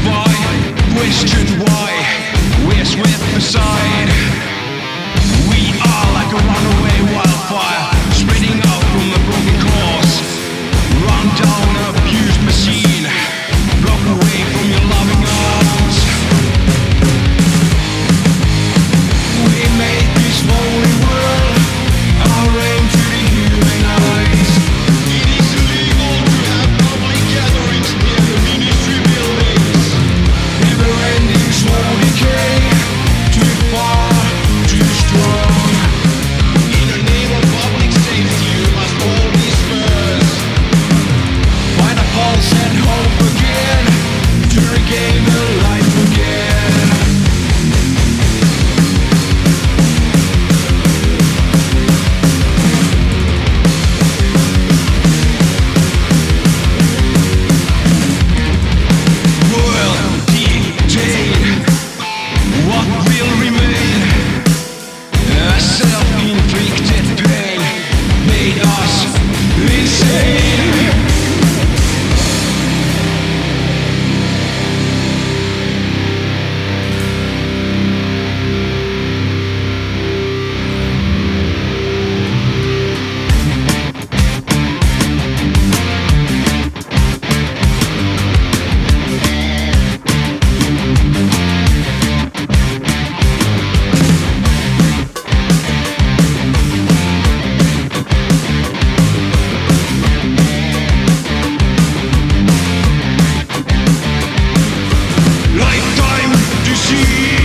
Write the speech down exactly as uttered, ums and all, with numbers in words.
by, question why we're swept aside. We are like a runaway wildfire, spreading out from a broken course. Run down an abused machine, block away from your loving arms. We made this lonely world our aim to dehumanize. It is illegal to have public gatherings near the ministry buildings. Never-ending slow decay, too far, too strong. In the name of public safety, you must all disperse. Find a pulse and hope again, to regain the life again. World dictate what will remain. A self-inflicted pain made us insane. Lifetime to see